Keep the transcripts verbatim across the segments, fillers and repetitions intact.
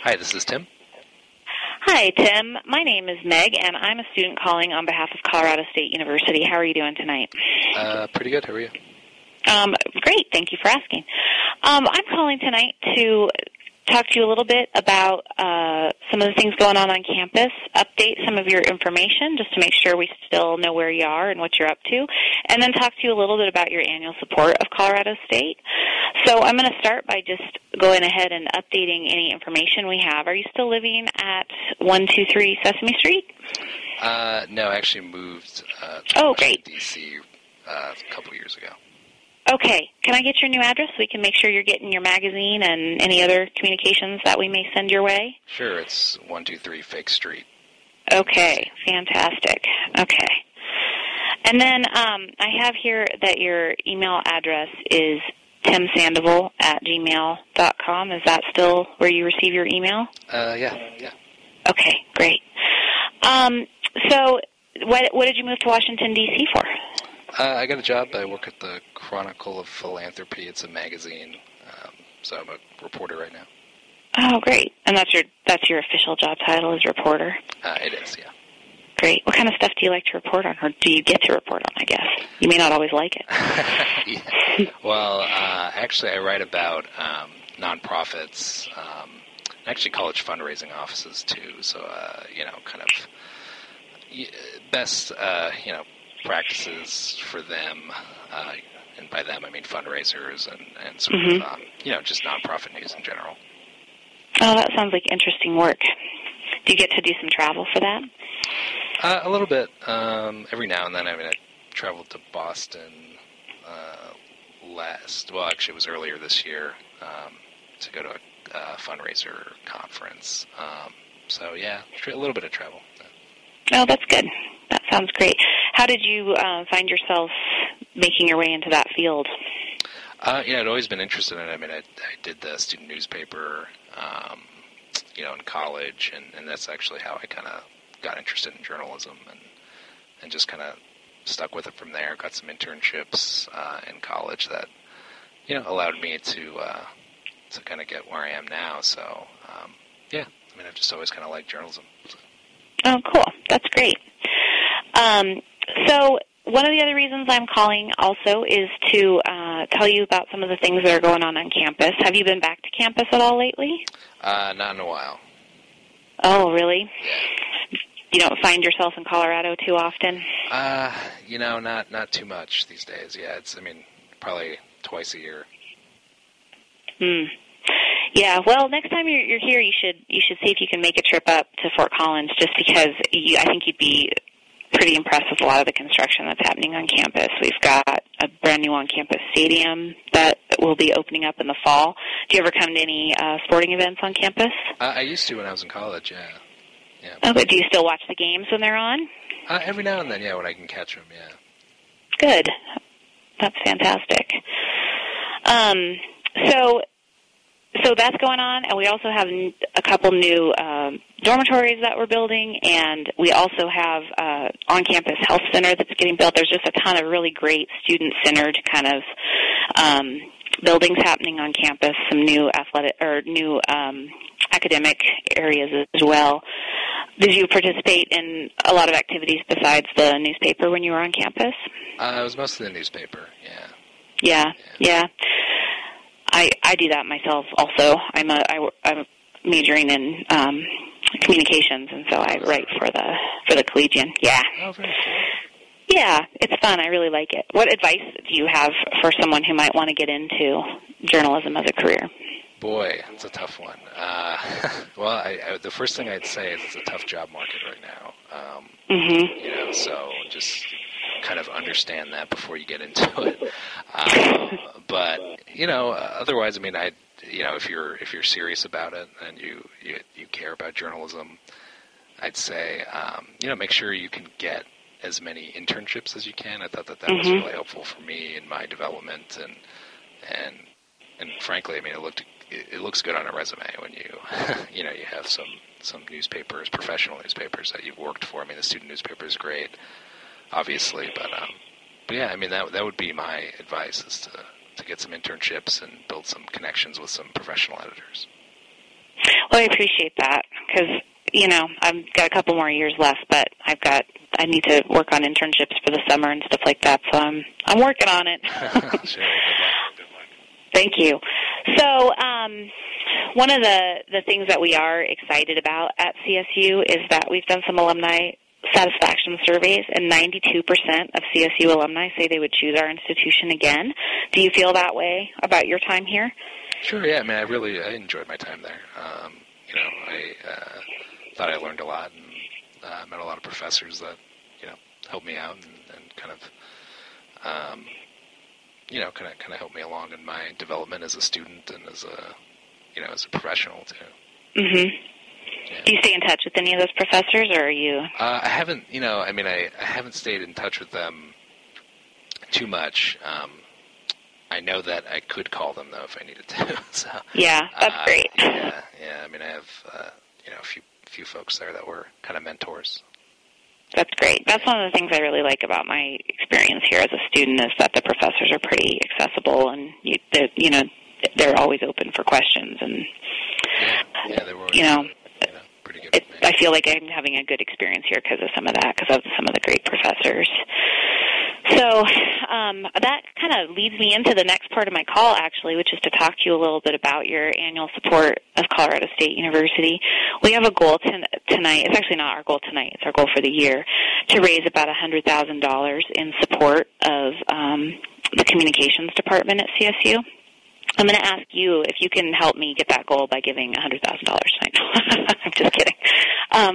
Hi, this is Tim. Hi, Tim. My name is Meg, and I'm a student calling on behalf of Colorado State University. How are you doing tonight? Uh, pretty good. How are you? Um, great. Thank you for asking. Um, I'm calling tonight to talk to you a little bit about uh, some of the things going on on campus, update some of your information just to make sure we still know where you are and what you're up to, and then talk to you a little bit about your annual support of Colorado State. So I'm going to start by just going ahead and updating any information we have. Are you still living at one two three Sesame Street? Uh, no, I actually moved uh, to oh, Washington, great. D C uh, a couple years ago. Okay. Can I get your new address so we can make sure you're getting your magazine and any other communications that we may send your way? Sure, it's one two three Fake Street. Okay. Fantastic. Okay. And then um, I have here that your email address is tim sandoval at gmail dot com. Is that still where you receive your email? Uh, yeah, yeah. Okay, great. Um, so what, what did you move to Washington, D C for? Uh, I got a job. I work at the Chronicle of Philanthropy. It's a magazine, um, so I'm a reporter right now. Oh, great. And that's your that's your official job title is reporter? Uh, it is, yeah. Great. What kind of stuff do you like to report on, or do you get to report on, I guess? You may not always like it. yeah. Well, uh, actually, I write about um, nonprofits, um, and actually college fundraising offices, too. So, uh, you know, kind of best, uh, you know, practices for them, uh, and by them I mean fundraisers and, and sort mm-hmm. of, um, you know, just nonprofit news in general. Oh, that sounds like interesting work. Do you get to do some travel for that? Uh, a little bit. Um, every now and then. I mean, I traveled to Boston uh, last, well, actually it was earlier this year, um, to go to a uh, fundraiser conference. Um, so, yeah, a little bit of travel. Oh, that's good. That sounds great. How did you uh, find yourself making your way into that field? Uh, yeah, I'd always been interested in it. I mean, I, I did the student newspaper, um, you know, in college, and, and that's actually how I kind of got interested in journalism and and just kind of stuck with it from there. Got some internships uh, in college that, you know, allowed me to uh, to kind of get where I am now. So, um, yeah, I mean, I've just always kind of liked journalism. So. Oh, cool. That's great. Um, so one of the other reasons I'm calling also is to uh, tell you about some of the things that are going on on campus. Have you been back to campus at all lately? Uh, not in a while. Oh, really? Yeah. You don't find yourself in Colorado too often? Uh, you know, not not too much these days. Yeah, it's, I mean, probably twice a year. Hmm. Yeah, well, next time you're, you're here, you should you should see if you can make a trip up to Fort Collins, just because you, I think you'd be pretty impressed with a lot of the construction that's happening on campus. We've got a brand new on-campus stadium that will be opening up in the fall. Do you ever come to any uh, sporting events on campus? Uh, I used to when I was in college, yeah. yeah. Oh, but do you still watch the games when they're on? Uh, every now and then, yeah, when I can catch them, yeah. Good. That's fantastic. Um, so... So that's going on, and we also have a couple new um, dormitories that we're building, and we also have uh, on-campus health center that's getting built. There's just a ton of really great student-centered kind of um, buildings happening on campus, some new athletic or new um, academic areas as well. Did you participate in a lot of activities besides the newspaper when you were on campus? Uh, it was mostly the newspaper, yeah. Yeah, yeah. yeah. I, I do that myself also. I'm a, I, I'm majoring in um, communications, and so I write for the for the Collegian. Yeah. Oh, very cool. Yeah, it's fun. I really like it. What advice do you have for someone who might want to get into journalism as a career? Boy, it's a tough one. Uh, well, I, I, the first thing I'd say is it's a tough job market right now. Um, mm-hmm. You know, so just kind of understand that before you get into it. Uh, but you know, uh, otherwise, I mean, I, you know, if you're if you're serious about it and you you, you care about journalism, I'd say, um, you know, make sure you can get as many internships as you can. I thought that that mm-hmm. was really helpful for me in my development, and and and frankly, I mean, it looked it, it looks good on a resume when you you know you have some some newspapers, professional newspapers that you've worked for. I mean, the student newspaper is great, obviously, but um, but yeah, I mean, that that would be my advice, is to to get some internships and build some connections with some professional editors. Well, I appreciate that because, you know, I've got a couple more years left, but I've got, I need to work on internships for the summer and stuff like that, so I'm, I'm working on it. Sure, good luck. Good luck. Thank you. So, um, one of the, the things that we are excited about at C S U is that we've done some alumni satisfaction surveys, and ninety-two percent of C S U alumni say they would choose our institution again. Do you feel that way about your time here? Sure, yeah. I mean, I really I enjoyed my time there. Um, you know, I uh, thought I learned a lot, and uh, met a lot of professors that, you know, helped me out and, and kind of, um, you know, kind of kind of helped me along in my development as a student and as a, you know, as a professional too. Mm-hmm. Yeah. Do you stay in touch with any of those professors, or are you? Uh, I haven't, you know, I mean, I, I haven't stayed in touch with them too much. Um, I know that I could call them, though, if I needed to. so, yeah, that's uh, great. Yeah, yeah. I mean, I have, uh, you know, a few few folks there that were kind of mentors. That's great. That's one of the things I really like about my experience here as a student is that the professors are pretty accessible, and you, you know, they're always open for questions. And yeah, yeah, they were. Always, you know, you know pretty good. It, I feel like I'm having a good experience here because of some of that, because of some of the great professors. So um, that kind of leads me into the next part of my call, actually, which is to talk to you a little bit about your annual support of Colorado State University. We have a goal t- tonight. It's actually not our goal tonight. It's our goal for the year to raise about one hundred thousand dollars in support of um, the communications department at C S U. I'm going to ask you if you can help me get that goal by giving one hundred thousand dollars tonight. I'm just kidding. Um,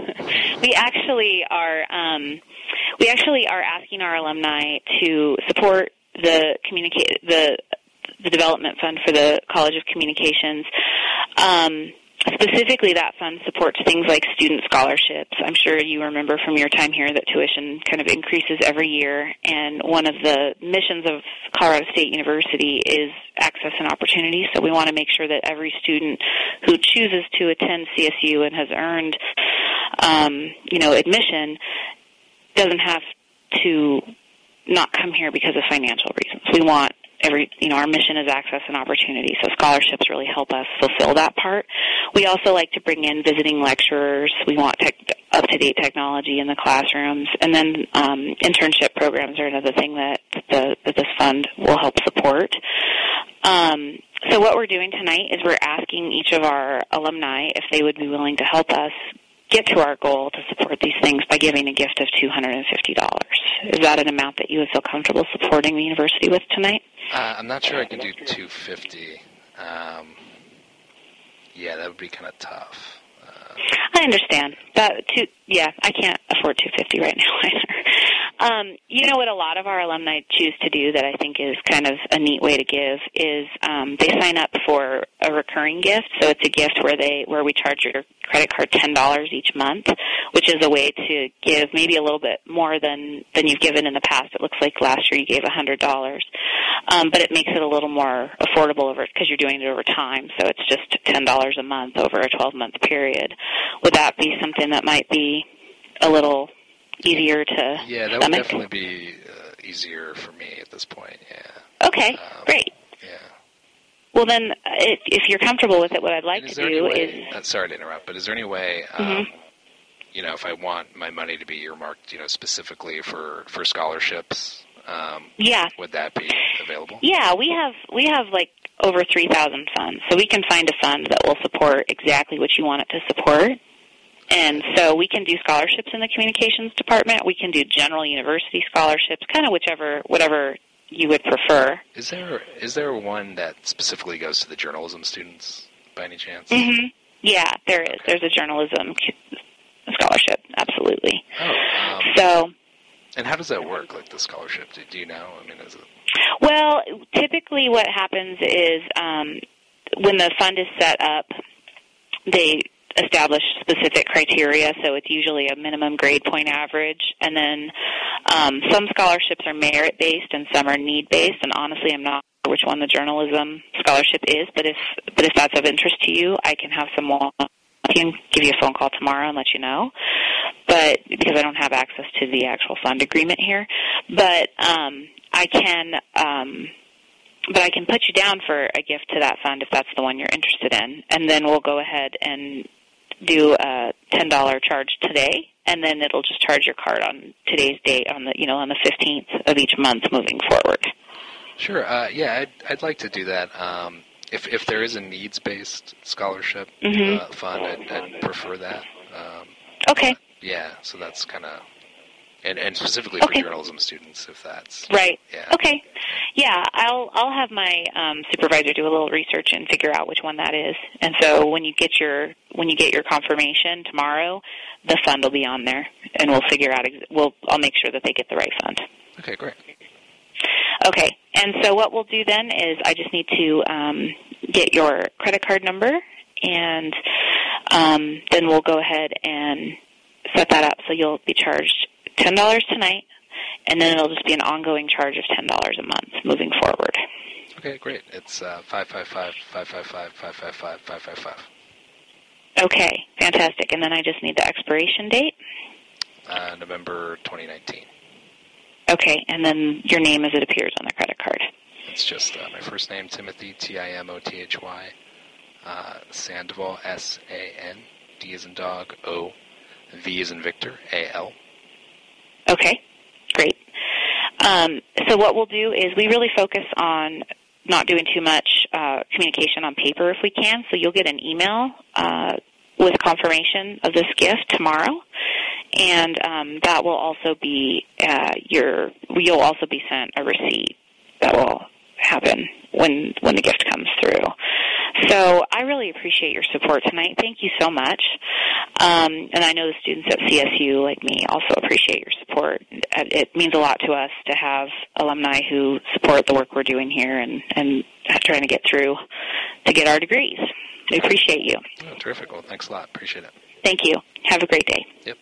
we actually are um, we actually are asking our alumni to support the communica- the the development fund for the College of Communications. Um, Specifically, that fund supports things like student scholarships. I'm sure you remember from your time here that tuition kind of increases every year, and one of the missions of Colorado State University is access and opportunity, so we want to make sure that every student who chooses to attend C S U and has earned, um, you know, admission doesn't have to not come here because of financial reasons. We want Every, you know, our mission is access and opportunity, so scholarships really help us fulfill that part. We also like to bring in visiting lecturers. We want tech, up-to-date technology in the classrooms, and then um, internship programs are another thing that, the, that this fund will help support. Um, so what we're doing tonight is we're asking each of our alumni if they would be willing to help us get to our goal to support these things by giving a gift of two hundred fifty dollars. Is that an amount that you would feel comfortable supporting the university with tonight? Uh, I'm not sure I can do two hundred fifty dollars. Um, yeah, that would be kind of tough. Uh, I understand. That two, yeah, I can't afford two hundred fifty dollars right now either. Um, you know what a lot of our alumni choose to do that I think is kind of a neat way to give is um, they sign up for a recurring gift. So it's a gift where they where we charge your credit card ten dollars each month, which is a way to give maybe a little bit more than, than you've given in the past. It looks like last year you gave one hundred dollars. Um, but it makes it a little more affordable over because you're doing it over time. So it's just ten dollars a month over a twelve-month period. Would that be something that might be a little easier to Yeah, that stomach? would definitely be uh, easier for me at this point, yeah. Okay, um, great. Yeah. Well, then, if, if you're comfortable with it, what I'd like is to there do any way, is... uh, sorry to interrupt, but is there any way, um, Mm-hmm. you know, if I want my money to be earmarked, you know, specifically for, for scholarships, um, Yeah. would that be available? Yeah, we have, we have like, over three thousand funds, so we can find a fund that will support exactly what you want it to support. And so we can do scholarships in the communications department. We can do general university scholarships, kind of whichever, whatever you would prefer. Is there is there one that specifically goes to the journalism students by any chance? Mm-hmm. Yeah, there is. Okay. There's a journalism scholarship, absolutely. Oh, um, So, and how does that work, like the scholarship? Do, do you know? I mean, is it... well, typically what happens is um, when the fund is set up, they establish specific criteria, so it's usually a minimum grade point average, and then um, some scholarships are merit-based and some are need-based, and honestly I'm not sure which one the journalism scholarship is, but if but if that's of interest to you, I can have someone I can give you a phone call tomorrow and let you know, but because I don't have access to the actual fund agreement here, but um, I can... Um, but I can put you down for a gift to that fund if that's the one you're interested in, and then we'll go ahead and do a ten dollars charge today, and then it'll just charge your card on today's date on the you know on the fifteenth of each month moving forward. Sure. Uh, yeah, I'd, I'd like to do that. Um, if if there is a needs-based scholarship mm-hmm. uh, fund, I'd, I'd prefer that. Um, okay. Yeah. So that's kind of. And, and specifically okay. for journalism students, if that's right. Yeah. Okay. Yeah, I'll I'll have my um, supervisor do a little research and figure out which one that is. And so when you get your when you get your confirmation tomorrow, the fund will be on there, and we'll figure out. Ex- we'll I'll make sure that they get the right fund. Okay, great. Okay, and so what we'll do then is I just need to um, get your credit card number, and um, then we'll go ahead and set that up. So you'll be charged ten dollars tonight, and then it'll just be an ongoing charge of ten dollars a month moving forward. Okay, great. It's uh, five five five, five five five, five five five, five five five. Okay, fantastic. And then I just need the expiration date. Uh, November twenty nineteen. Okay, and then your name as it appears on the credit card. It's just uh, my first name, Timothy, T I M O T H Y, uh, Sandoval, S A N, D as in dog, O, V as in Victor, A L. Okay, great. Um, so what we'll do is we really focus on not doing too much uh, communication on paper if we can, so you'll get an email uh, with confirmation of this gift tomorrow, and um, that will also be uh, your, you'll also be sent a receipt that will happen when when the gift comes through. So I really appreciate your support tonight. Thank you so much. Um, and I know the students at C S U, like me, also appreciate your support. It means a lot to us to have alumni who support the work we're doing here and, and trying to get through to get our degrees. We appreciate you. Oh, terrific. Well, thanks a lot. Appreciate it. Thank you. Have a great day. Yep.